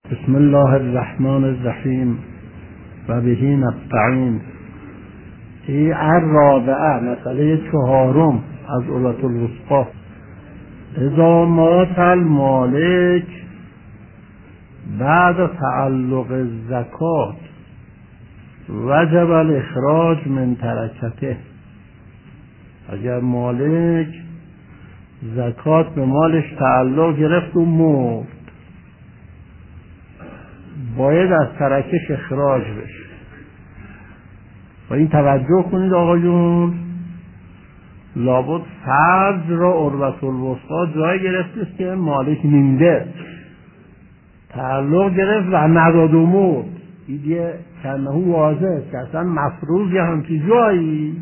بسم الله الرحمن الرحیم و به نستعین. این الرابعه، مسئله چهارم از اولت الوثقی. اذا مات المالک بعد تعلق الزکات وجب الاخراج من ترکته. اگر مالک زکات به مالش تعلق گرفت و مرد، باید از ترکش اخراج بشه. و این توجه کنید آقایون، لابد فرض را اروة الوثقی جای گرفته که مالک مینده، تعلق گرفت و نداد و مرد. این دیگه کنه واضحه که اصلا مفروض یه همچی جایی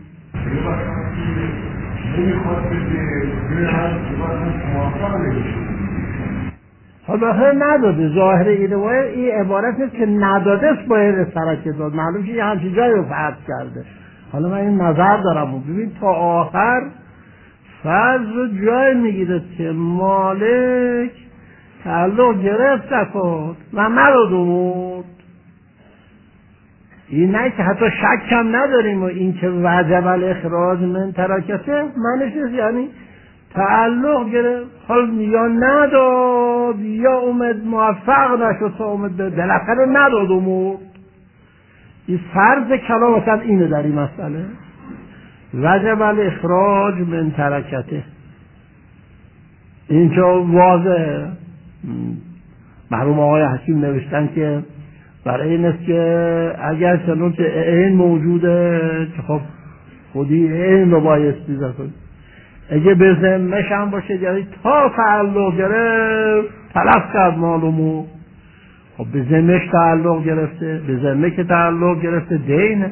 حالا نداده. ظاهر این روایت این عبارت است که نداده است باید ترکه داد. معلوم که یه همچین جایی رو فرض کرده. حالا من این نظر دارم، ببین تا آخر فرض رو جای میگیره که مالک تعلق گرفت زکات و نداد و مرد. این نه که حتی شک هم نداریم و این که وجب الاخراج من ترکته معنیش یعنی تعلق گرفت، حال یا نداد یا اومد موفق نشد تا اومد بالاخره نداد و مرد. این فرض کلام اصلا اینه در این مسئله، وجب الاخراج من ترکته. اینجا واضحه. مرحوم آقای حکیم نوشتن که برای این است که اگر چنون که عین موجوده که خب خودی عین رو بایستی زکات، اگه به ذمه‌ش هم باشه یعنی تا تعلق گرفت تلف کرد معلومو، خب به ذمه‌ش تعلق گرفته، به ذمه که تعلق گرفته دینه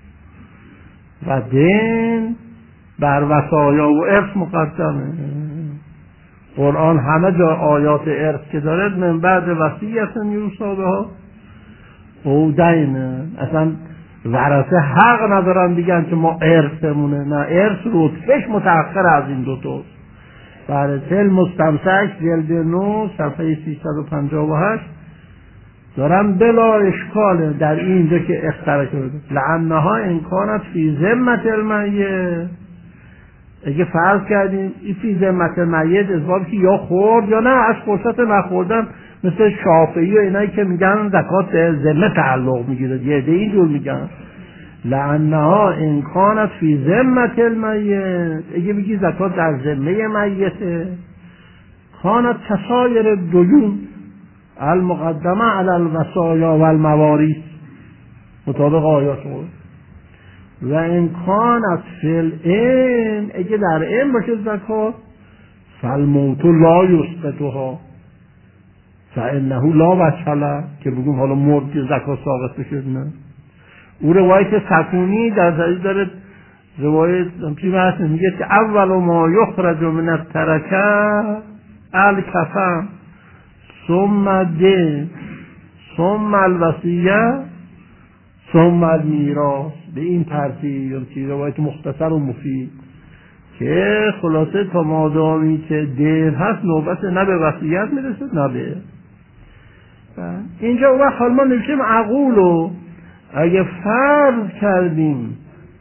و دین بر وصایا و ارث مقدمه. قرآن همه جا آیات ارث که داره من بعد وصیت یوصی بها او دینه. اصلا ورثه حق ندارن دیگن که ما ارثمونه، نه، ارث رتبهش متأخر از این دوتاست. برای تل مستمسک جلد 9 صفحه 358 دارن بلا اشکاله در اینجا که اختراع کرده لعنها امکانت فی ذمت المیت. اگه فرض کردیم این فی ذمت المیت ازباب که یا خورد یا نه، از فرصت نخوردن مثل شافعی و اینایی که میگن زکات به ذمه تعلق میگیره، یه عده اینجور میگن لعنها امکانت فی ذمت المیت. اگه بگی زکات در ذمه میته، کانت کسایر دیون المقدمه علی الوصایا و الموارث مطابق آیات و امکانت فی العین. اگه در عین باشه زکات فالموت لا یسقطها فانه لا وجه له، که بگیم حالا مرد که زکات ساقط بشه. نه، او روایت سکونی در زدید داره، روایت چی هست میگه که اول ما یخرج من الترکه الکفن ثم الدین ثم الوصیه ثم المیراث. به این ترتیب که روایت مختصر و مفید که خلاصه تا مادامی که دین هست نوبت نه به وصیت میرسه نه به اینجا. وقت حال ما نوشیم عقولو اگه فرض کردیم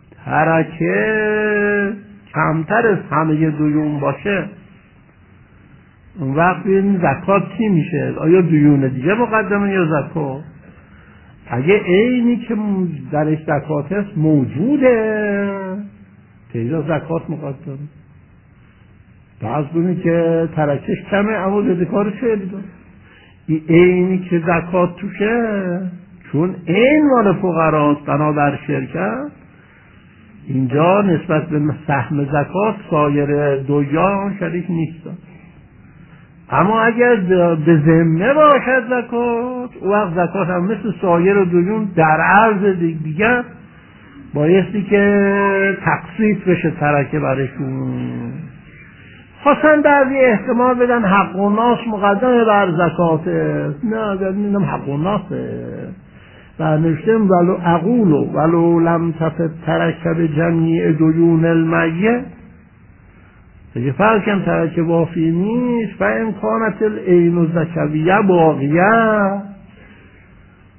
ترکه کمتر از همه دیون باشه، اون وقت این زکات چی میشه؟ آیا دیون دیگه مقدمه یا زکات؟ اگه عینی که درش زکات هست موجوده تیجا زکات مقدمه. بعض بودی که ترکش کمه اما ذکارش خیلی داره. این عینی که زکات توشه چون عین مال فقراست بنابر شرکت، اینجا نسبت به سهم زکات سایر دویان شریک نیستن. اما اگر به ذمه باشد زکات، او وقت زکات هم مثل سایر دویون در عرض دیگر بایستی که تقسیط بشه ترکه برشون. خواستن بعضی احتمال بدن حق و ناس مقدمه بر زکاته. نه، ببینم حق و ناسه و نوشتم ولو اقولو ولو لم تفت ترکه به جمیع دیون المیت. اگه فرض کم ترکه وافی نیست و امکانت العین و زکویه باقیه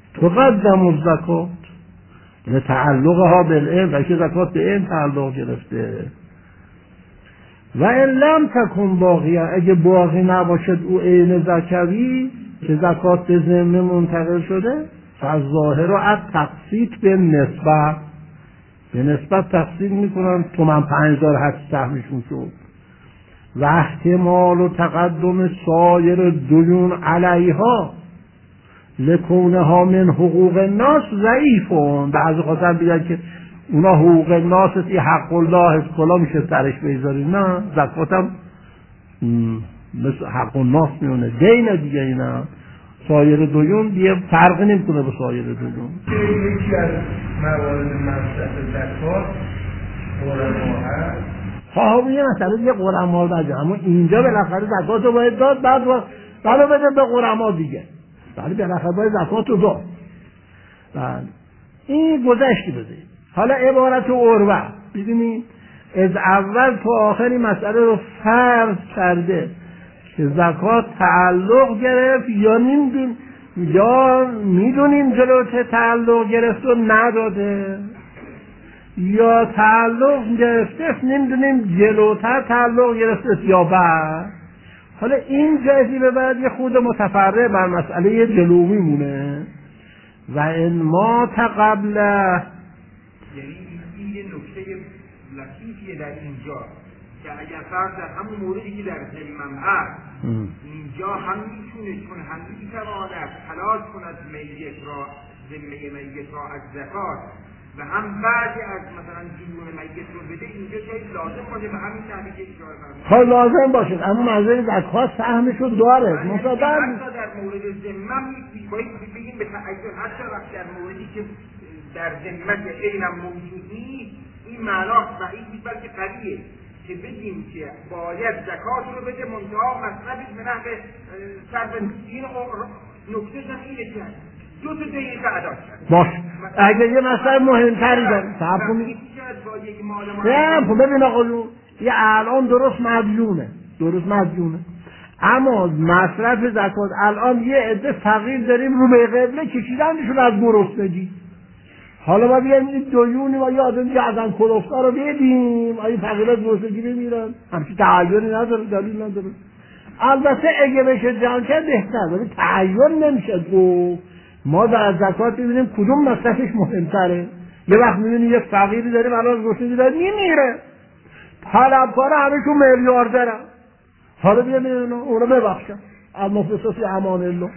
تقدم الزکات، یعنی تعلقها بالعلم، و که زکات به علم تعلق گرفته. و ان لم تکن باقیه، اگه باقی نباشد او عین زکوی که زکات به ذمه منتقل شده، فالظاهر از تقسیط به نسبت تقسیم میکنن، تومن 5000 هر سهمشون شد. و احتمال و تقدم سایر دیون علیها لکونها من حقوق الناس ضعیفون. بعضی خاطر بیدن که اونا حقوق الناس ای حق الله کلا میشه سرش بیزاری، نه زکات هم مثل حق الناس میونه، دین دیگه. اینا سایر دیون دیگه فرقی نمیکنه با سایر دیون. یکی از موارد مصرف زکات علما هست. صاحب یه مسئله یه علما بده، اما اینجا بالاخره زکات رو باید داد، بعد بده به علما دیگه. ولی بالاخره باید زکات رو داد. بله این گذشتی بده. حالا عبارت عروه ببینید از اول تا آخری مسئله رو فرض کرده که زکات تعلق گرفت یا میدونیم جلوت تعلق گرفت و نداده، یا تعلق گرفته نمیدونیم جلوتر تعلق گرفته یا بعد. حالا این جهتی به بعد یه خود متفرع بر مسئله جلومی مونه. و ان ما قبله، یعنی این یه نکته لطیفیه در اینجا که اگر فرض در همون موردی که در ذمم هست اینجا هم میتونه، چون هم میتواند خلاص کند میت را، ذمه میت را از زکات، و هم بعضی از مثلا دیون میت رو بده، اینجا شاید لازم باشه به همین نحوی که اشاره فرمودید. خب لازم باشه، اما منظور زکات سهمشو داره. مثلا در مورد ذمم باید بگیم به تعین، حتی وقتی در موردی که در ذمت علم موجود نیست این معناست بعید نیست بلکه قویه که بگیم که باید زکات رو بده، منتها مصرفش به نحو صرف این نکته هم اینه که دو تا دقیقه ادا کرد. باش اگه یه مسئله مهمتری داره صاحب کنید ببین آقا یه الان درست مدیونه اما مصرف زکات الان یه عده فقیر داریم رو به قبله کشیدنشون از گرسنگی. حالا ما بیایم این دیونی و یه آدم که ازن کلفتا رو بدیم، آیا فقیرات گرسنگی بمیرن؟ همچین تعیینی نداره، دلیل نداره. البته اگه بشه جمع کرد بهتر، ولی تعیین نمیشه گفت. ما در زکات ببینیم کدوم مصرفش مهمتره. یه وقت میبینیم یه فقیری داریم الان گرسنگی داره میمیره، طلبکار همشون میلیاردرن، حالا بیا میبینیم اونو ببخشن از مفلساتی امان الله.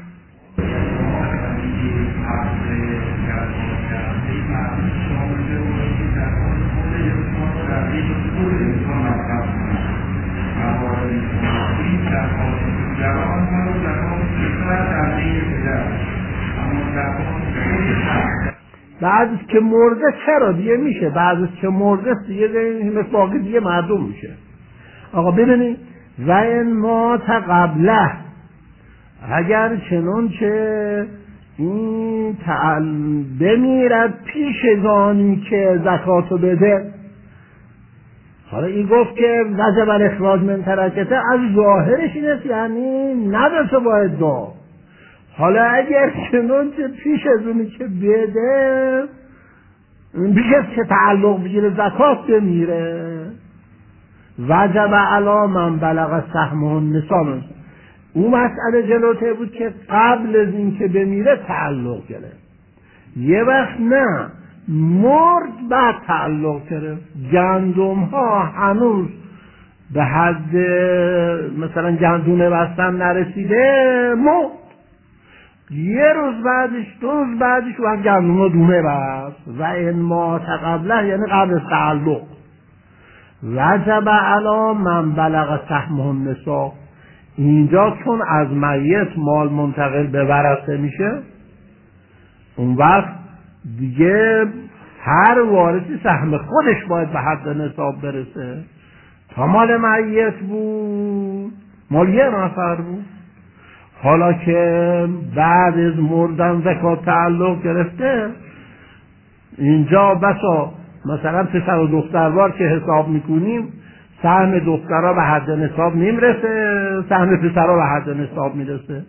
بعدش که مرده چرا دیگه میشه، بعدش که مرده دیگه مثل باقی دیگه مردم میشه. آقا ببینید و این ما قبله، اگر چنانچه این بمیرد پیشگانی که زکاتو بده. حالا این گفت که وجب الاخراج من ترکته، از ظاهرش این است یعنی نداشته باید داد. حالا اگر چنانچه پیش از اونی که بده پیش از که تعلق بگیره زکات بمیره، وجب علی من بلغ سهمه النصاب. اون مسئله جلوته بود که قبل از این که بمیره تعلق گرفت، یه وقت نه مرد بعد تعلق گرفت. گندم ها هنوز به حد مثلا گندونه بستن نرسیده، مرد یه روز بعدش دو روز بعدش و گندم ها دونه بست. و این ما قبله یعنی قبل تعلق. وجب علی من بلغ سهمه النصاب، اینجا چون از میت مال منتقل به ورثه میشه، اون وقت دیگه هر وارثی سهم خودش باید به حد نصاب برسه. تا مال میت بود مال یه نفر بود، حالا که بعد از مردن زکات تعلق گرفته، اینجا بسا مثلا پسر و دختروار که حساب میکنیم سهم دخترها به حد نصاب نمیرسه، سهم پسرها به حد نصاب میرسه.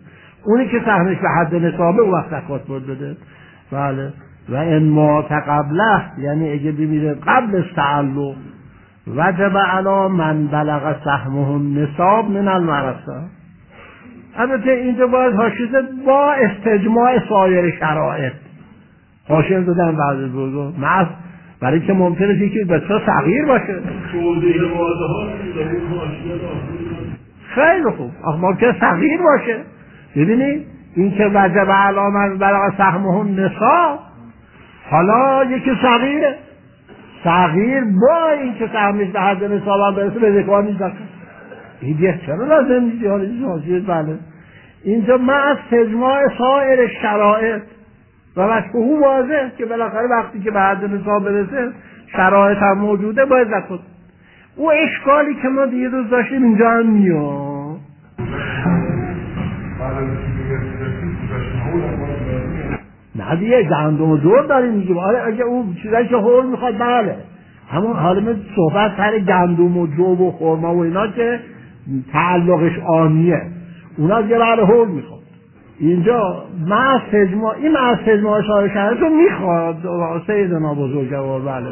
اونی که سهمش به حد نصابه او وقت زکات باید بده. بله. و ان مات قبله، یعنی اگه بمیره قبل از تعلق، وجب علی من بلغ سهمه النصاب من المرثه. البته اینجا باید حاشیه با استجماع سایر شرایط. حاشیه دادن بعض بزرگان محض برای که ممکنه یکی بسیار صغیر باشه. خیلی خوب. ممکنه صغیر باشه. ببینید این که وجب علی من بلغ سهمه النصاب، حالا یکی صغیره، صغیر با این که سهمش به حد نصاب هم برسه به زکات نیست. این دیگه چرا لازم نیست؟ حالا بله. اینجا ما از تجماع سایر شرایط و مشبهه واضح که بالاخره وقتی که به حد نصاب برسه شرایط هم موجوده باید زکات. او اشکالی که ما دیروز داشتیم اینجا هم میاد. نه دیگه گندم و جور داریم میگیم. آره اگه اون چیزایی که هول میخواد بله، همون حالا من صحبت سر گندم و جو و خرما و اینا که تعلقش آنیه، اونا دیگه بله هول میخواد. اینجا مع تجماع، این مع تجماع سایر شرایط رو میخواد سیدنا بزرگوار. بله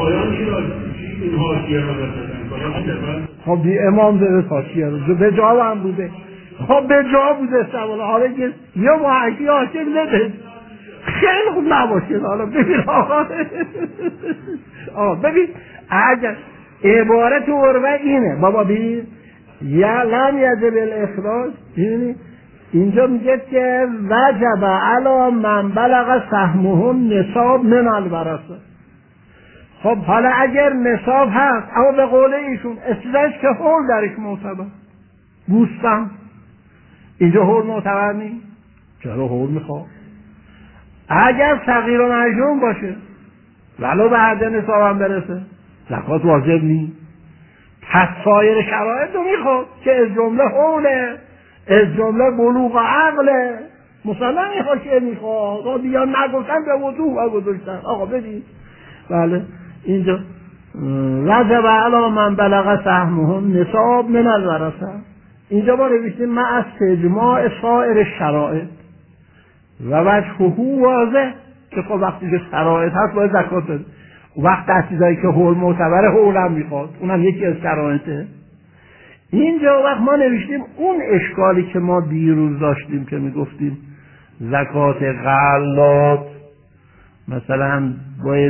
خب دی امام داره حاشیه رو به جا هم بوده. خب به جا بوده سوال. حالا یه محقی حاشیه نده خیلی خوب نباشه. حالا ببین آقا ببین اگر عبارت عروه اینه بابا ببین یا لم یجب الاخراج، ببینید اینجا میگه که وجب علی من بلغ سهمه النصاب من الورثه. خب حالا اگر نصاب هست اما به قول ایشون استدلالش که هول درش معتبر گوستم، اینجا هول معتبر نیست. چرا هول میخواد؟ اگر صغیر و مجنون باشه ولو به حد نصاب هم برسه زکات واجب نیست. پس سایر شرایط رو میخواد که از جمله حوله، از جمله بلوغ عقله. مثلا میخواد که میخواد دیگه نگفتن به وضوح و گذاشتن. آقا بدید بله اینجا وجب علی من بلغ سهمه النصاب من الورثه. اینجا ما نوشتیم مع استجماع سایر شرایط و وجهه واضح که خب وقتی که شرایط هست باید زکات بده. وقت در چیزایی که حول معتبره حول هم میخواد، اونم یکی از شرایطه. اینجا وقت ما نوشتیم اون اشکالی که ما دیروز داشتیم که میگفتیم زکات غلات مثلا باید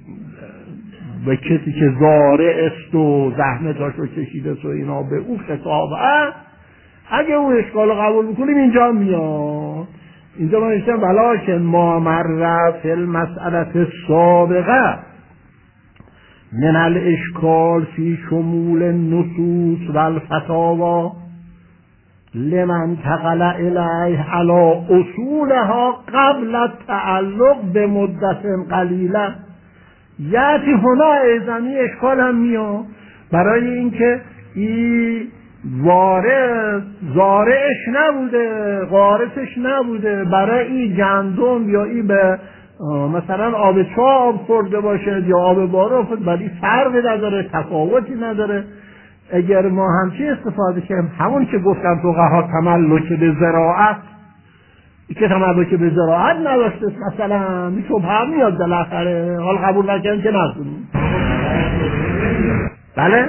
به کسی که زارع است و زحمتاش رو کشیده و اینا به اون خطاب هست، اگه اون اشکال رو قبول میکنیم اینجا میاد. اینجا ما نوشتیم ولکن ما مر فی المسئله السابقه من الاشکال فی شمول النصوص و الفتاوا لمن تقل الیه علی اصولها قبل التعلق به مدت قلیله. یعنی هنا ایزمی اشکال هم میاد برای اینکه این وارث زارعش نبوده، غارسش نبوده، برای این گندم یا این به مثلا آب چاه خورده باشه یا آب بارو خود، ولی فرقی نداره، تفاوتی نداره. اگر ما همچین استفاده کنیم همون که گفتم فقها تملک به زراعت، که تملک به زراعت نداشته مثلا میشوب هم میاد بالاخره حال قبول نکنیم که نکنیم. بله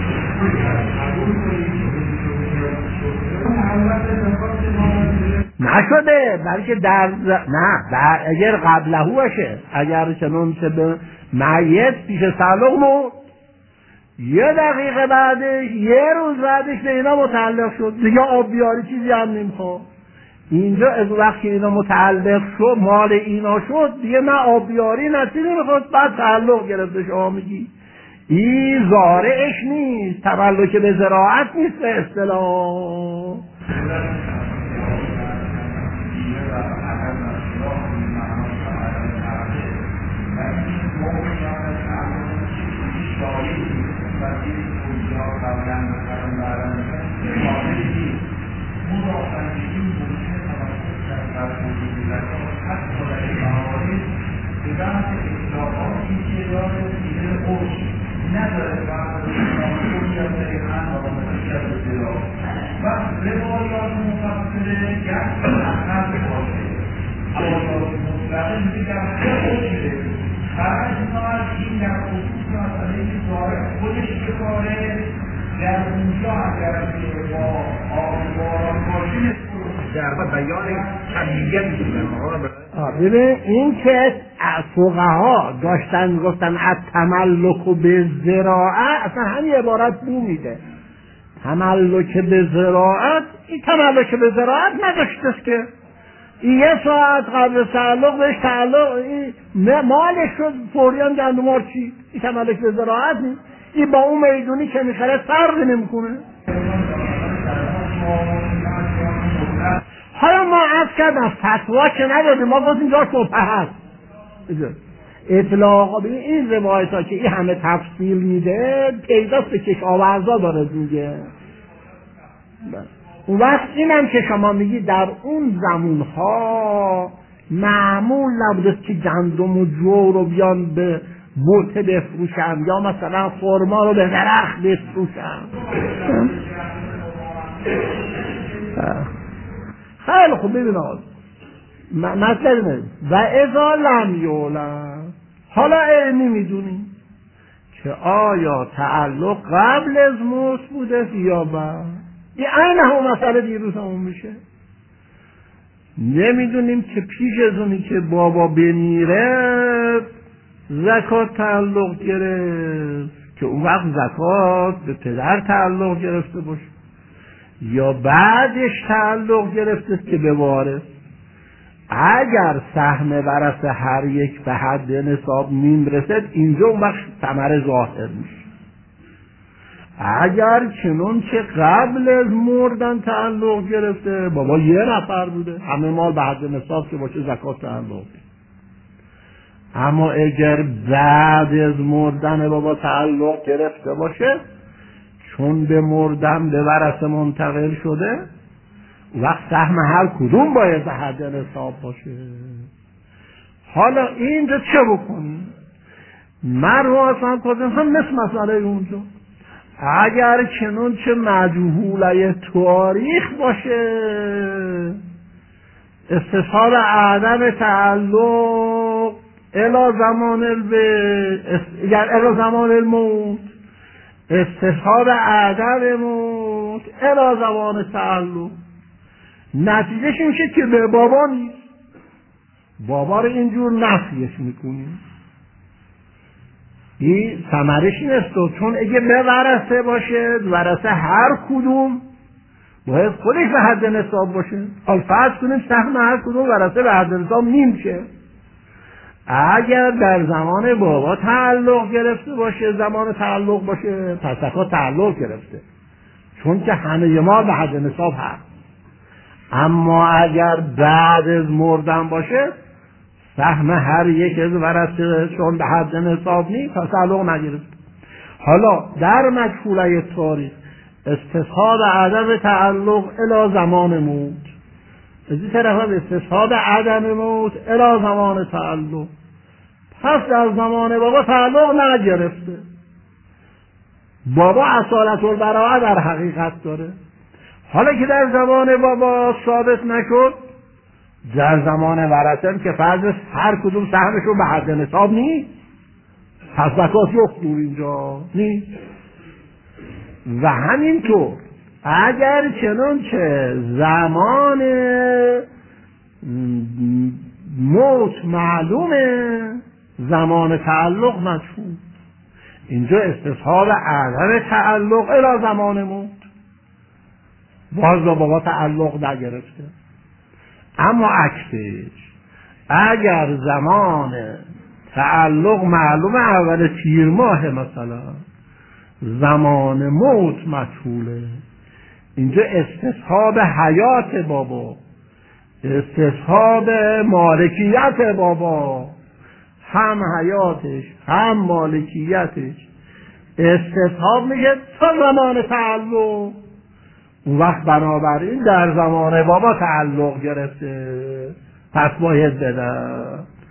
نشده بلکه نه اگر قبله باشه، اگر چنون چه به میت پیش تعلق مرد یه دقیقه بعدش یه روز بعدش به اینا متعلق شد دیگه آب بیاری چیزی هم نمیخواد. اینجا از وقتی اینا متعلق شد مال اینا شد دیگه نه آب بیاری نه چیزی نمیخواد، بعد تعلق گرفته. شما میگی این زارعش نیست، تملک به زراعت نیست به اصطلاح. بگم که اطلاعاتی که داره دیگه خوش نداره و خوشی از دقیقا آقامتی از اطلاع و روایات مفصله گشت احمد باشه روایات مطلقه میگه در خوشی خرج ناز این در خصوص مسئله که داره خودش بکاره در اونجا اگر با آبواران باشه در بیان کمیت ببین این که فقها داشتن گفتن از تملک و به زراعت اصلا همین عبارت بو میده تملک به زراعت این تملک به زراعت نداشتست که این یه ساعت قبل تعلق بهش تعلق این مالش شد فوریان گندمار چی این تملک به زراعت نیست این با اون میدونی که میخره فرقی نمیکنه. حالا ما عرض کردم فتوا که ندادیم ما گفتیم جاش مبهم اطلاق این روایت ها که این همه تفصیل میده پیداست به کشاورزا داره دیگه. اون وقت اینم که شما میگی در اون زمان ها معمول نبودست که گندم و جو رو بیان به بوته بفروشن یا مثلا خرما رو به درخت بفروشن. خیلی خوب ببین آقا مطلب نه و اذا لم یولد حالا علمی میدونیم که آیا تعلق قبل از موت بوده یا بعد این عین همون مسئله دیروز همون میشه نمیدونیم که پیش از اونی که بابا بمیره زکات تعلق گرفت که اون وقت زکات به پدر تعلق گرفته باشه یا بعدش تعلق گرفته که به وارث اگر سهم ورثه هر یک به حد نصاب میرسد اینجا اون وقت ثمره ظاهر میشه اگر چنون که قبل از مردن تعلق گرفته بابا یه نفر بوده همه مال به حد نصاب که باشه زکات تعلق اما اگر بعد از مردن بابا تعلق گرفته باشه چون به مردن به ورثه منتقل شده وقت سهم هر کدوم باید به حد نصاب باشه. حالا اینجا چه بکنیم؟ من رو اصلا کردم هم مثل مسئله اونجا اگر چنون چه مجهوله تاریخ باشه استصحاب عدم تعلق الی زمان الموت استصحاب عدم موت الی زمان تعلق نتیجهش میشه که به بابا نیست بابا رو اینجور نفیش میکنیم این ثمرش نیست چون اگه به ورثه باشه ورثه هر کدوم باید خودش به حد نصاب باشه حال فرض کنیم سهم هر کدوم ورثه به حد نصاب نمیشه اگر در زمان بابا تعلق گرفته باشه زمان تعلق باشه پس زکات تعلق گرفته چون که همه ما به حد نصاب هست اما اگر بعد از مردن باشه سهم هر یک از ورثه چون به حد نصاب نیست پس تعلق نگرفته. حالا در مجهوله تاریخ استصحاب عدم تعلق الی زمان موت از این طرف استصحاب عدم موت الی زمان تعلق پس در زمان بابا تعلق نگرفته بابا اصالت البراءه در حقیقت داره حالا که در زمان بابا ثابت نشد در زمان ورثه که فرض هر کدوم سهمشون به حد نصاب نیست پس زکات یخدور اینجا نیست و همینطور اگر چنانچه زمان موت معلومه زمان تعلق مجهول اینجا استصحاب عدم تعلق الی زمان موت باز بابا تعلق نگرفته اما عکسش اگر زمان تعلق معلومه اول تیر ماه مثلا زمان موت مجهوله اینجا استصحاب حیات بابا استصحاب مالکیت بابا هم حیاتش هم مالکیتش استصحاب میگه تا زمان تعلق اون وقت بنابراین در زمان بابا تعلق گرفته پس باید بده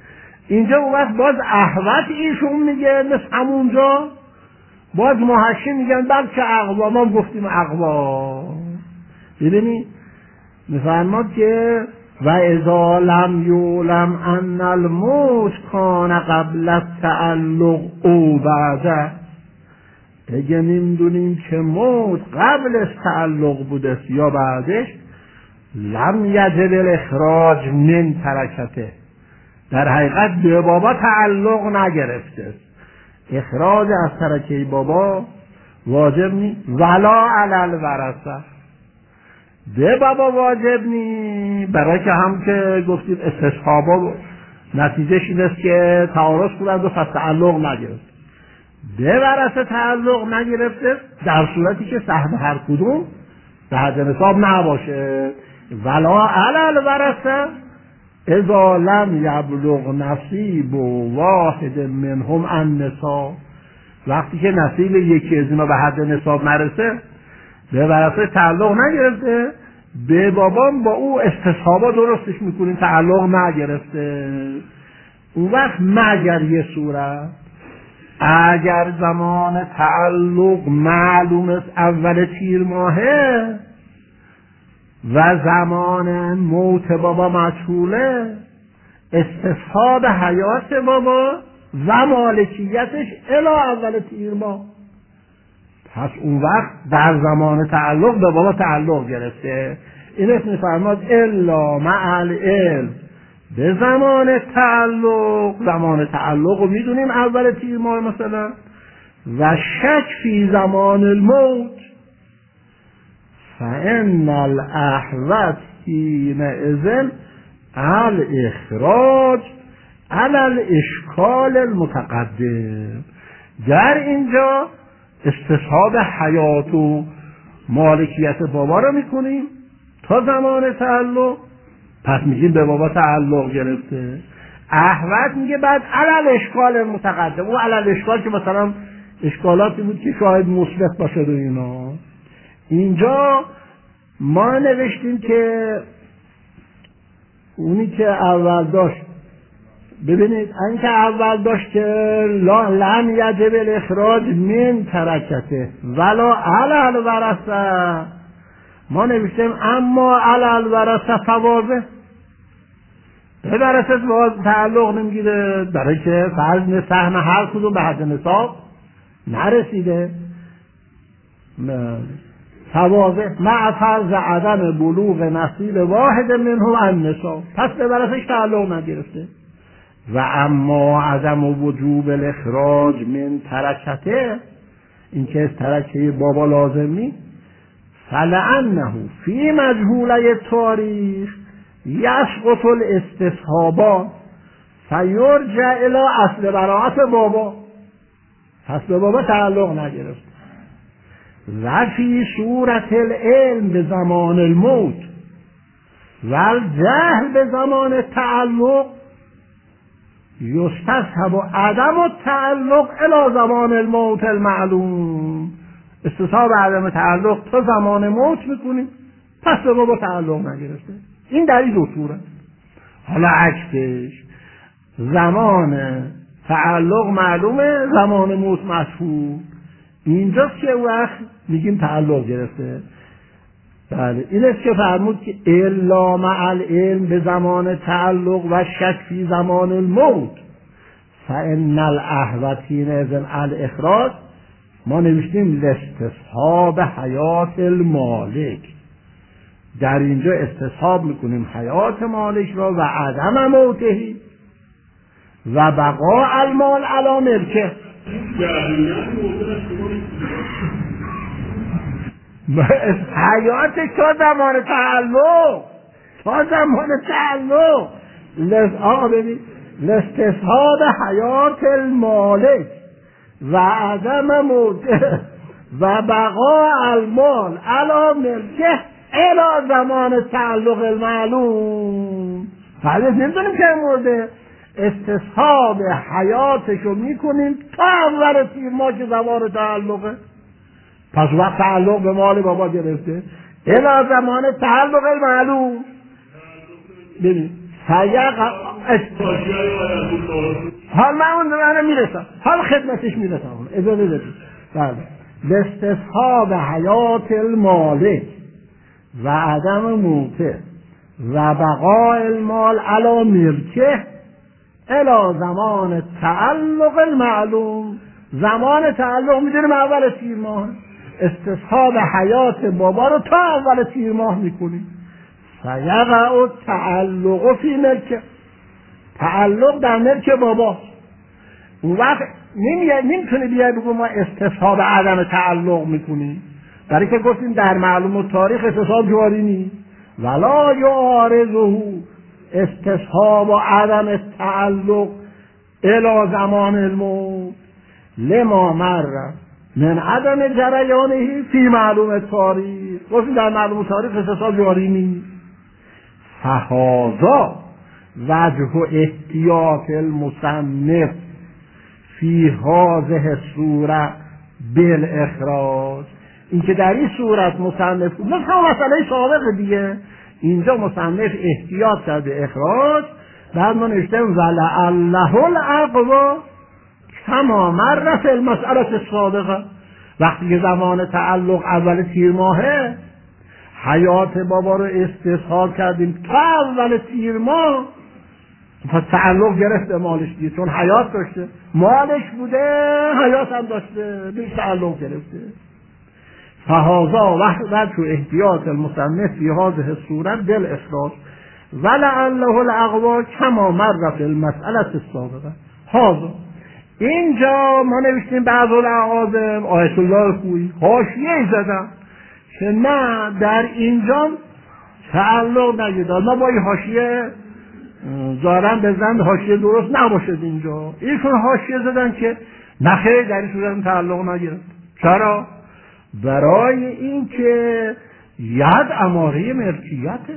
اینجا اون وقت باز احوت ایشون میگه مثل همونجا، باز محشی میگن بلکه اقوا، ما گفتیم اقوا. ببینی میفرماد که و اذا لم یعلم ان الموت کان قبل التعلق او بعده، اگه نمیدونیم که موت قبل از تعلق بوده یا بعدش، لم یجب الاخراج من ترکته، در حقیقت به بابا تعلق نگرفته، اخراج از ترکه بابا واجب نی، ولا علی الورثه، به بابا واجب نی، برای که هم که گفتیم استصحابا نتیجهش این است که تعارض کنند و پس تعلق نگرفت، به ورثه تعلق نگرفته در صورتی که سهم هر کدوم به حد نصاب نباشه، ولا علی الورثه اذا لم یبلغ نصیب واحد منهم النصاب، وقتی که نصیب یکی از اینا به حد نصاب نرسه به ورثه تعلق نگرفته، به بابام با او استصحابا درستش میکنیم تعلق نگرفته. اون وقت مگر یه صورت، اگر زمان تعلق معلوم است اول تیر ماهه و زمان موت بابا مجهوله، استصحاب حیات بابا و مالکیتش الی اول تیر ماه، پس اون وقت در زمان تعلق به بابا تعلق گرفته. این اسم فرماد الا مع العلم، به زمان تعلق، زمان تعلق رو میدونیم اول تیر ماه مثلا، و شک فی زمان الموت فان الاحوط حینئذ الاخراج علی الاشکال المتقدم، در اینجا استصحاب حیات و مالکیت بابا رو میکنیم تا زمان تعلق، پس میگیم به بابا تعلق گرفته. احوط میگه بعد علل اشکال متقدم، او علل اشکال که مثلا اشکالاتی بود که شاید مثبت باشه و اینا. اینجا ما نوشتیم که اونی که اول داشت، ببینید این که اول داشت که لم یجب الاخراج من ترکته ولا علی الورثه، ما نوشتیم اما علی الورثه فواضح، به ورثه تعلق نمیگیره برای که فرض سهم هر کدوم به حد نصاب نرسیده، فواضح مع فرض عدم بلوغ نصیب واحد منه النصاب، پس به ورثه‌اش تعلق نگرفته. و اما عدم وجوب الاخراج من ترکته، این که از ترکه بابا لازم نیست، فلعنه فی مجهوله تاریخ یسقط الاستصحابا فیرجع الی اصل براءت بابا، پس به بابا تعلق نگرفت. و فی صورت العلم به زمان الموت و الجهل به زمان تعلق یستصحب عدم التعلق الی زمان الموت المعلوم، استصحاب عدم تعلق تا زمان موت میکنیم، پس به بابا تعلق نگرفته. این در این دو صورت. حالا عکسش زمان تعلق معلومه، زمان موت مشهور، اینجاست که وقت میگیم تعلق گرفته. بله این است که فرمود که الا مع العلم به زمان تعلق و شک فی زمان الموت فان الاحوطین اذن الاخراج، ما نوشتیم لاستصحاب حیات المالک، در اینجا استصحاب میکنیم حیات مالک را و عدم موتهی و بقاء المال علی ملکه. حیات تا زمان تعلق، تا زمان تعلق لاستصحاب حیات المالک و عدم موته و بقاء المال علی ملکه الی زمان تعلق المعلوم. حالا نمیدونیم که مورد استصحاب حیاتشو میکنیم تا اول تیر ما که زمان تعلقه، پس وقت تعلق به مال بابا گرفته الی زمان تعلق المعلوم. ببین حال من میرسم، حال خدمتش میرسم، اجازه بدید. بله، استصحاب حیات المالک و عدم موته و بقاء المال علی ملکه الی زمان تعلق المعلوم. زمان تعلق میدونیم اول تیر ماه، استصحاب حیات بابا رو تا اول تیر ماه میکنیم. فیقع تعلق فی ملکه، تعلق در ملک بابا. اون وقت نمیتونه بیاد بگو ما استصحاب عدم تعلق میکنیم، برای که گفتیم در معلوم و تاریخ استصحاب جاری نیست. ولا یعارضه استصحاب و عدم تعلق الی زمان الموت لما مر من عدم جریانه فی معلوم تاریخ. گفتیم در معلوم تاریخ استصحاب جاری نیست. فهذا وجه احتیاط المصنف فی هذه الصوره بالاخراج. این که در این صورت مصنف مثل مسئله سابق دیگه، اینجا مصنف احتیاط کرد به اخراج. بعد ما نوشتیم ولعله العقبه کما مر فی المسأله السابقه. وقتی که زمان تعلق اول تیر ماهه، حیات بابا رو استصحاب کردیم تا اول تیر ماه، پس تعلق گرفته مالش دیگه، چون حیات داشته، مالش بوده، حیات هم داشته، به تعلق گرفته. فهذا وجه احتیاط المصنف فی هذه الصورة بالاخراج ولعله العقبه کما مر فی المسأله السابقه. هذا اینجا ما نوشتیم بعض العوازم آیت الله خویی حاشیه زدم که نه در اینجا تعلق نگید. ما با این حاشیه ظاهرا بزن حاشیه درست نباشد، اینجا ایشون حاشیه زدن که نخیر در این صورت تعلق نگیرد. چرا؟ برای این که ید اماره ملکیته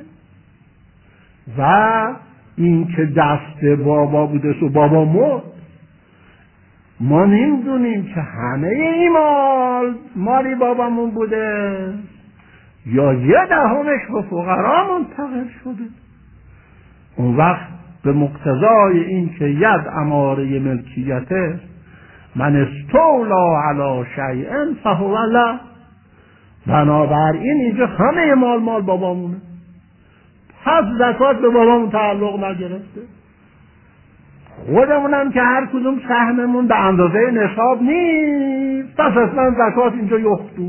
و این که دست بابا بوده و بابا مرد. ما نمیدونیم که همه این مالی بابامون بوده یا یه دهمش به فقرا منتقل شده. اون وقت به مقتضای این که ید اماره ملکیته من استولا علی شیء فهو له، بنابراین اینجا همه مال بابامونه، پس زکات به بابامون تعلق نگرفته. خودمونم که هر کدوم سهممون به اندازه نصاب نیست، پس اصلا زکات اینجا یختو.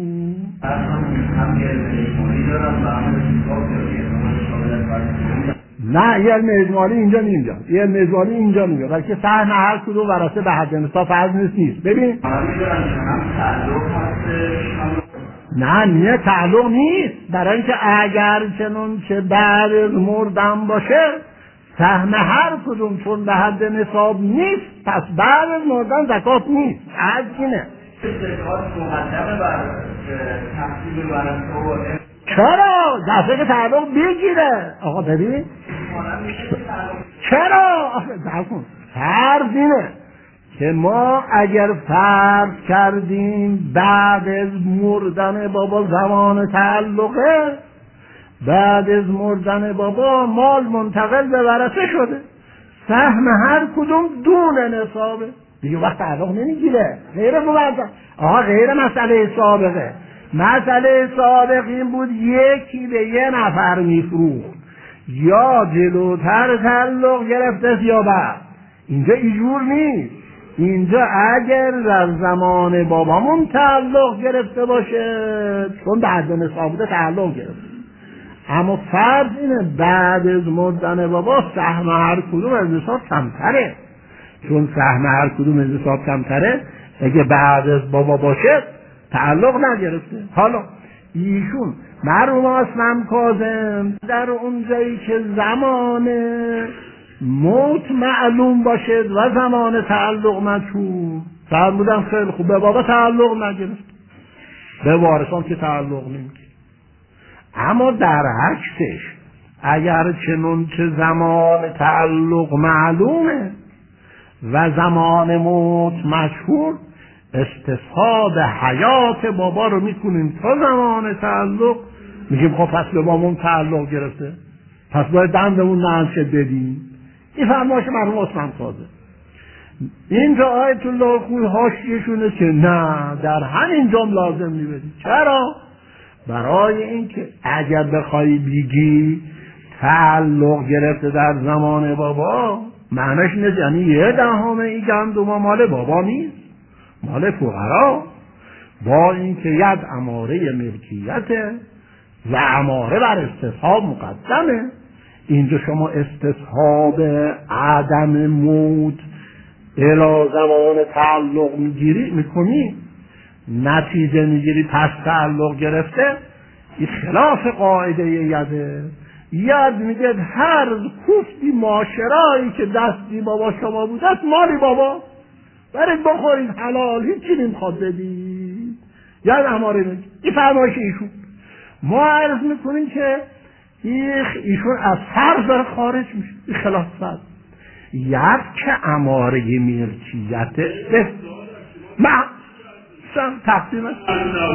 نه یه علم اجمالی اینجا نمیاد، یه علم اجمالی اینجا نمیاد، بلکه سهم هر کدوم ورثه به حد نصاب فرض نیست. ببین نه تعلق نیست، برای اینکه اگر چنون که بعد از مردن باشه سهم هر کدوم چون به حد نصاب نیست، پس بعد از مردن زکات نیست. از اینه زکات مقدمه بر تقسیم ورثه. چرا؟ دفعه که تعلق بگیره. آقا ببین چرا؟ فرض اینه که ما اگر فرض کردیم بعد از مردن بابا زمان تعلقه، بعد از مردن بابا مال منتقل به ورثه شده، سهم هر کدوم دون نصابه دیگه، وقت تعلق نمیگیره. غیر مبرزن. غیر مسئله سابقه. مسئله سابق این بود یکی به یه نفر میفروخت، یا جلوتر تعلق گرفته یا بعد. اینجا اینجور نیست. اینجا اگر در زمان بابامون تعلق گرفته باشه، چون بعد نصاب بوده تعلق گرفته، اما فرض اینه بعد از مردن بابا سهم هر کدوم از نصاب کمتره، چون سهم هر کدوم از نصاب کمتره اگه بعد از بابا باشه تعلق نگرفته. حالا ایشون مرحوم اسلم کاظم در اون جایی که زمان موت معلوم باشد و زمان تعلق مجهول فرمودن خیلی خوب، به بابا تعلق نگرفت، به وارثان که تعلق نمیگیره. اما در عکسش اگر چنون که زمان تعلق معلومه و زمان موت مجهول، استصحاب حیات بابا رو میکنیم تا زمان تعلق، میگیم خب پس به بابامون تعلق گرفته، پس باید دندمون نرم شه بدیم. این فرمایش مرحوم عثمان صادق. این تا آیت الله خوی حاشیه‌شونه که نه در همین جام لازم میبدی. چرا؟ برای اینکه اگر بخوای بگی تعلق گرفته در زمان بابا، معنیش نیست یعنی 1/10 این گندم مال بابا نیست، مال فقرا، با اینکه ید اماره ملکیته و اماره بر استصحاب مقدمه. اینجا شما استصحاب عدم موت الی زمان تعلق میکنی، نتیجه میگیری پس تعلق گرفته. این خلاف قاعده یده. ید میگه هر کوفتی ماشرایی که دستی بابا شما بود است مالی بابا، برید بخورید حلال، هیچی نمیخواد بدید. ید اماره میگه. این فرمایش ایشون. ما عرض میکنیم که ایشون از فرض داره خارج میشه. این خلاف فرض. ید که اماره ملکیت تقسیم است.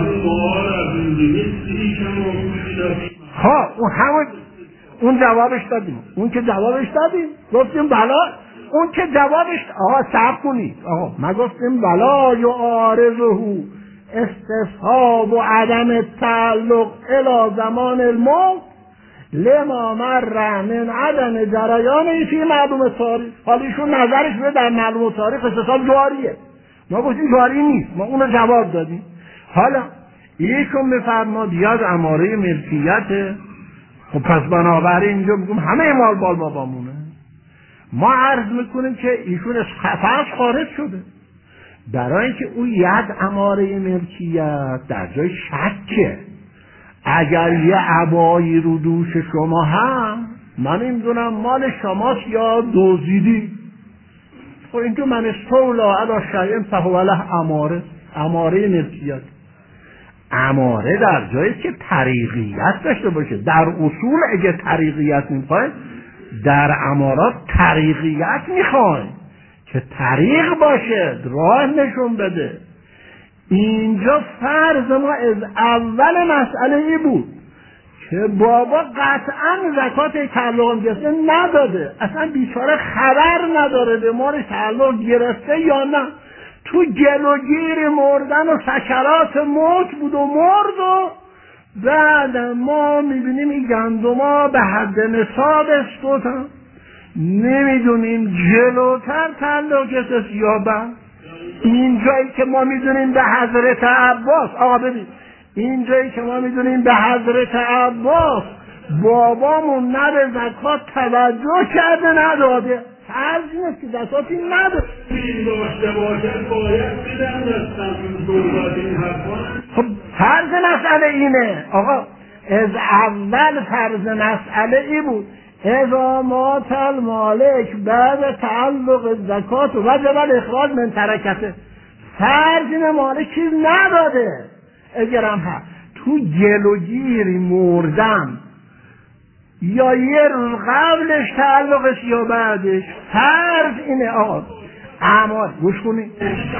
اون همون اون جوابش دادیم. اون که جوابش دادیم گفتیم بلا. اون که جوابش صبر کنید. ما گفتیم بلا یعارضه استصحاب و عدم تعلق الی زمان الموت لما مر من عدم جریان فی معلوم تاریخ. حالا ایشون نظرش به در معلوم تاریخ استصحاب جاریه، ما گفتیم جاری نیست، ما اون رو جواب دادیم. حالا ایشون میفرماد یاد اماره ملکیته. خب پس بنابراین اینجا میگم همه مال بال بابامونه. ما عرض میکنیم که ایشون از خارج شده، برای اینکه او ید اماره ملکیت در جای شکه. اگر یه عبایی رو دوش شما هم من نمیدونم مال شماست یا دزدیدی، خب اینجا من استولا علی شیء فهو له اماره ملکیت. اماره در جایی که طریقیت داشته باشه. در اصول اگه طریقیت میخواید در امارات طریقیت میخواید که طریق باشه، راه نشون بده. اینجا فرض ما از اول مسئله ای بود که بابا قطعا زکات تعلق گرفته نداده، اصلا بیچاره خبر نداره به مال تعلق گرفته یا نه، تو گلوگیر مردن و سکرات موت بود و مرد. و بعد ما میبینیم این گندما به حد نصاب اسقاطن، نمیدونیم جلوتر تعلق گرفته یا بعد. این جایی که ما میدونیم به حضرت عباس، ببین این جایی که ما میدونیم به حضرت عباس بابامون نه به زکات توجه کرده نداده، فرض نیست که زکاتی نداده. خب فرض مسئله اینه از اول فرض مسئله ای بود اذا مات المالک بعد تعلق زکات و وجب الاخراج من ترکته. فرض اینه مالک چیز نداده. اگرم هست تو گلوگیری مردن یا یه روز قبلش تعلقش یا بعدش، فرض اینه اما گوش کنید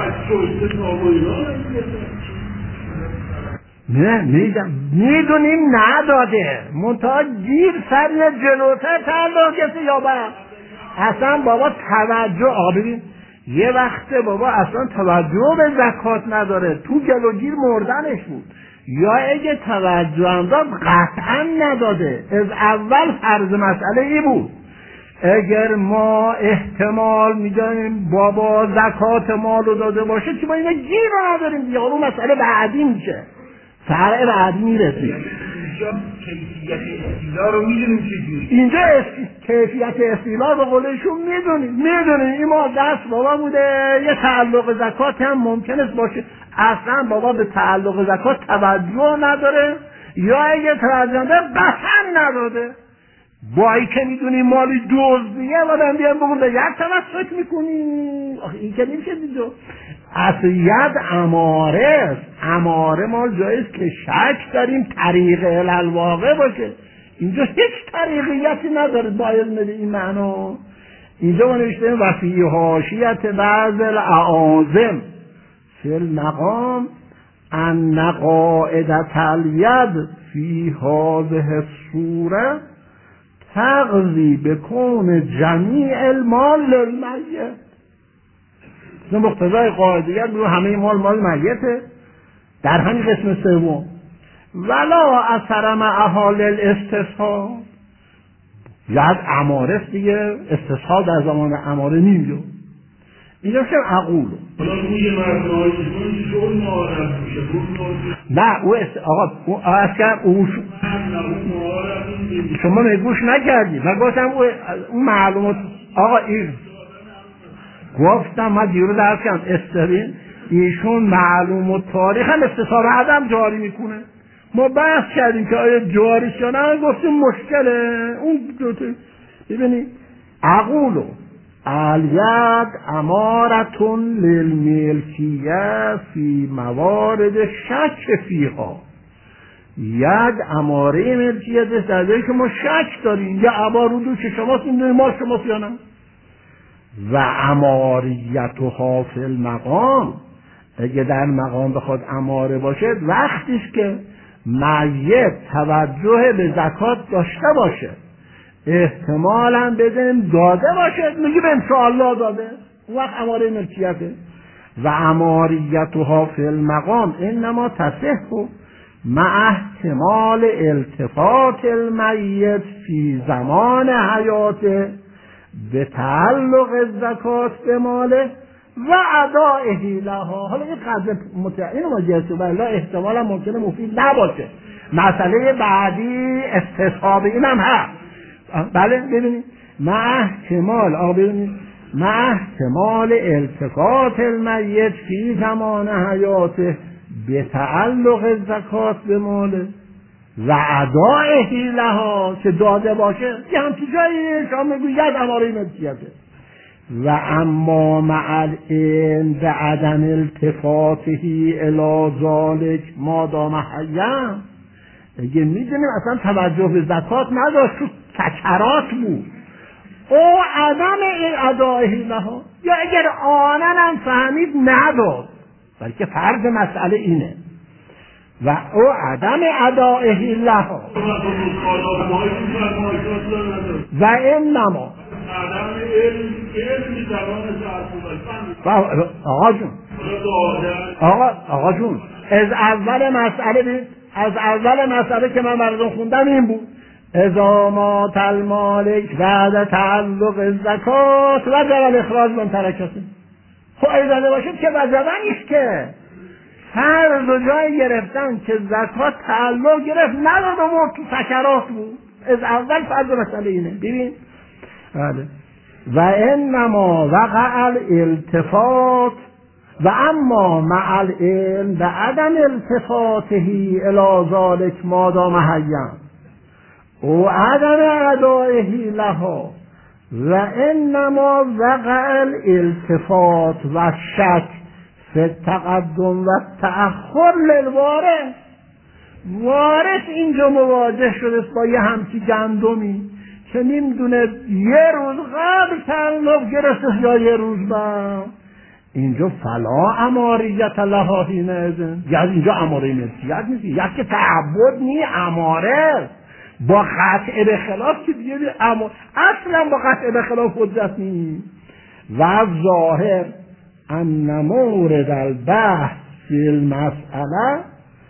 نه میدونیم نداده، منتها گیر سر جلوتر تعلق کسی یا بعد. اصلا بابا توجه ببین یه وقته بابا اصلا توجه به زکات نداره، تو گلوگیر مردنش بود، یا اگه توجه هم داد قطعا نداده. از اول فرض مسئله ای بود اگر ما احتمال میدانیم بابا زکات مال رو داده باشه که ما اینا گیر رو نداریم، یارو مسئله بعدی میشه، فرع بعدی میرسیم. اینجا کیفیت استیلا رو میدونیم چجوری؟ اینجا کیفیت استیلا رو قولشون میدونیم این ما دست بابا بوده، یه تعلق زکات هم ممکنه باشه اصلا بابا به تعلق زکات توجه نداره، یا اگه توجه نداره قطعا نداده. با ای که میدونی مالی دزدیه و بیان بگون یک توسط میکنی، این که نمیشه دیدو. اصلیت اماره است. اماره مال جایست که شک داریم طریق الواقع باشه. اینجا هیچ طریقیتی نداره با علم به این معنا. اینجا ما نوشتیم و فی حاشیت بعض الاعاظم فی المقام ان قاعدة الید فی هذه الصوره تقضی به کون جمیع المال للمیت. این مقتضای قاعدیت رو همه مال میته. در همین قسم سوم ولا اثر معها للاستصحاب، یاد اماره دیگه، استصحاب در زمان اماره نمیاد. اینجا میشه عقول. نه او آقا او اصلا او شما میگوش نکردی. من گفتم اون معلومات آقا این گفتم من دیرو درس کردم استرین ایشون معلوم و تاریخ هم استصحاب عدم جاری میکنه. ما بحث کردیم که آیا جاری شد نه، گفتیم مشکله اون دوتا. ببینید عقولو الید امارتون للملکیه فی موارد شک فیها، ید اماره ملکیت در جایی که ما شک داریم یا عبارودو که شماست این مال شماست یا نه. و اماریتها فی المقام، اگه در مقام بخواد اماره باشد وقتیش که میت توجه به زکات داشته باشه، احتمالاً بدیم داده باشه، میگیم انشاءالله داده، اون وقت اماره ملکیته. و اماریتها فی المقام انما تصح مع احتمال التفات المیت فی زمان حیاته به تعلق الزکات به ماله و ادائه لها. حالا این قضیه اینو ما جلسه بلا احتمالا ممکنه مفید نباشه، مسئله بعدی استصحاب اینم هست. بله ببینید مع احتمال ببینید مع احتمال التفات المیت فی زمان حیاته به تعلق الزکات به ماله و ادائه لها که داده باشه، یه همچی جایی شما میگوید اماره ملکیته. و اما مع العلم به عدم التفاته الی ذلک ما دام حیا، اگه میدونیم اصلا توجه به زکات نداشت، تو سکرات بود، او عدم ادائه لها، یا اگر آنن هم فهمید نداد، بلکه فرض مسئله اینه و او عدم ادائه لها و انما آقا جون از اول مسئله که من براتون خوندم این بود اذا مات المالک بعد تعلق الزکات و در اخراج من ترکته. خب ایزاده باشید که وجبه نیست که فرض و جای گرفتن که زکات تعلق گرفت نداد و مرد تو سکرات بود. از اول فرض مسئله اینه. ببین بله و انما وقع الالتفات و اما مع العلم به عدم التفاته الی ذلک ما دام حیا و عدم ادائه لها و انما وقع الالتفات و شک فی التقدم و تأخر للوارث. وارث اینجا مواجه شده با یه همچی گندمی که نمیدونه یه روز قبل تعلق گرفته یا یه روز بعد، اینجا فلا اماریت لها حینئذ، یعنی اینجا اماره ملکیت نیست، یعنی که تعبد نی اماره با قطع به خلاف که دیگه اصلا با قطع به خلاف حجت نیست. و ظاهر ان مورد البحث فی المسئله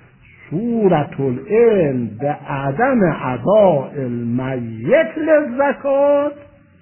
صورت العلم به عدم اداء المیت للزکات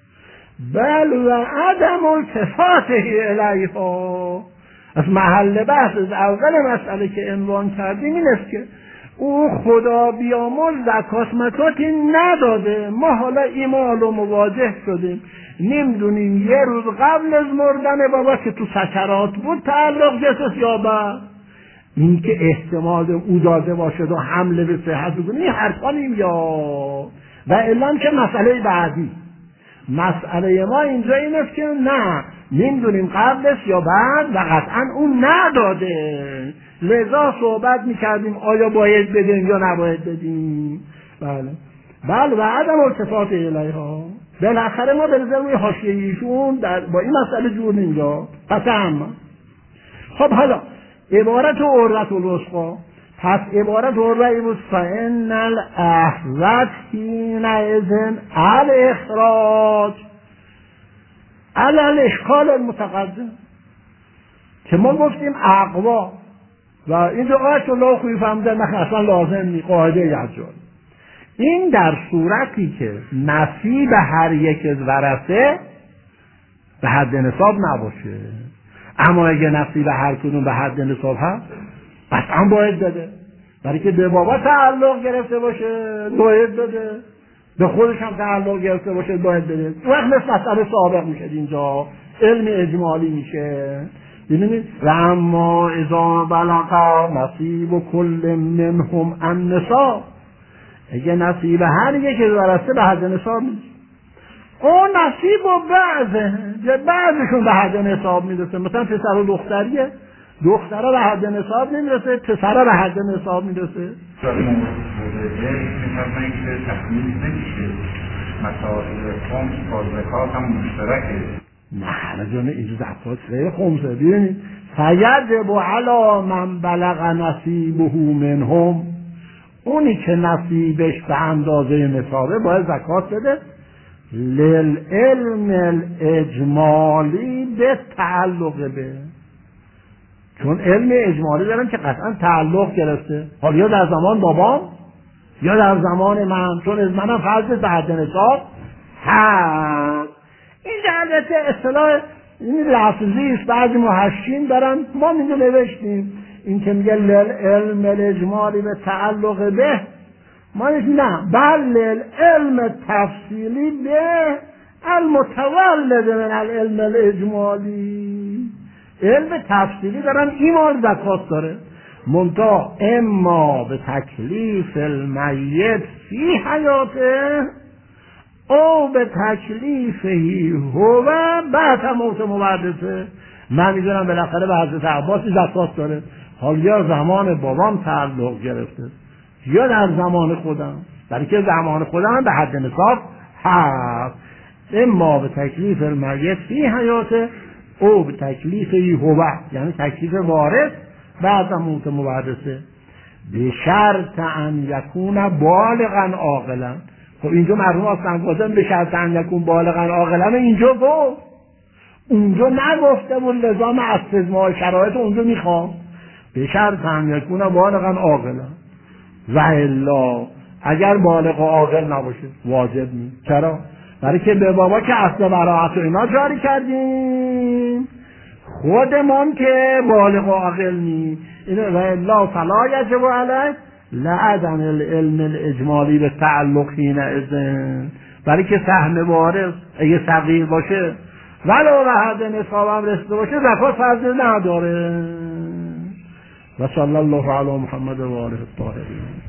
بل و عدم التفاته الیها. از محل بحث از اول مسئله که عنوان کردیم این است که او خدا بیامرز زکات مکاتی نداده، ما حالا ایمال و مواجه شدیم نمیدونیم یه روز قبل از مردن بابا که تو سکرات بود تعلق جسس یا بعد، این که احتمال او داده باشد و حمله به صحت بکنه این حرفا نمیاد. و اعلام که مسئله بعدی مسئله ما اینجا این است که نه نمیدونیم قبلش یا بعد و قطعا اون نداده، لذا صحبت میکردیم آیا باید بدیم یا نباید بدیم. بله و عدم التفات الیها. بالاخره ما به نظر حاشیه ایشون با این مسئله جور نمیاد. قطعا خب حالا عبارت عروة الوثقی پس عبارت اربعی بود فإن الأحوت حینئذ الاخراج علی الاشکال المتقدم که ما گفتیم اقوا و اینجا قاعدت الله خوبی فهمده نه اصلا لازم نی قاعده یجال. این در صورتی که نصیب هر یک از ورثه به حد نصاب نباشه، اما اگه نصیب هر کدوم به حد نصاب هست قطعا باید داده، برای که به بابا تعلق گرفته باشه باید داده، به خودش هم تعلق گرفته باشه باید بده. وقت مثل مسئله سابق میشه، اینجا علم اجمالی میشه. ببینید و اما اذا بلغ نصیب کل منهم النصاب، اگه نصیب هر یک از ورثه به حد نصاب میشه، اون نصیب و بعضشون به حد نصاب میرسه. مثلا پسر و دختریه، دختره به حد نصاب نمیرسه، پسره به حد نصاب میرسه. مسائل خمس با زکات هم مشترکه. نه جانه اینجا زکات غیر خمسه. ببینید فیجب علی من بلغ نصیبه منهم، اونی که نصیبش به اندازه نصابه باید زکات بده. للعلم الاجمالی به تعلق به، چون علم اجمالی دارن که قطعا تعلق گرفته، حالا یا در زمان بابام یا در زمان من، چون از منم فرض به حد نصاب هست. این البته اصطلاح این لفظی است، بعضی محشین دارن، ما اینجا نوشتیم این که میگه علم الاجمالی به تعلق به، ما نه بل علم تفصیلی به المتولد من العلم الاجمالی. علم تفصیلی دارن ایمان زکات داره، منتها اما به تکلیف المیت فی حیاته او به تکلیفهی هو بعد موت مورثه. من میدونم بالاخره به حضرت عباس زکات داره، حال یا زمان بابام تعلق گرفته یا در زمان خودم، برای که زمان خودم به حد نصاب هست. اما به تکلیف المیت فی حیاته او به تکلیفهی هو، یعنی تکلیف وارث بعد موت مورثه، به شرط ان یکون بالغا عاقلا. خب اینجا مرحوم آستان گفتن به شرط ان یکون بالغا عاقلا، اینجا گفت، اونجا نگفته بود لزام استثناء شرایط اونجا میخوام به شرط ان یکون بالغا عاقلا و الا اگر بالغ و عاقل نباشه واجب نیست. چرا؟ برای که به بابا که اصل براءت و اینا جاری کردیم، خودمون که بالغ و عاقل نیست، اینه و الا فلا یجب علیه لعدم العلم الاجمالی به تعلق حینئذ، برای که سهم وارث اگه صغیر باشه ولو به حد نصاب هم رسیده باشه زکات فرض نداره. و صلی الله علی محمد و آله الطاهرین.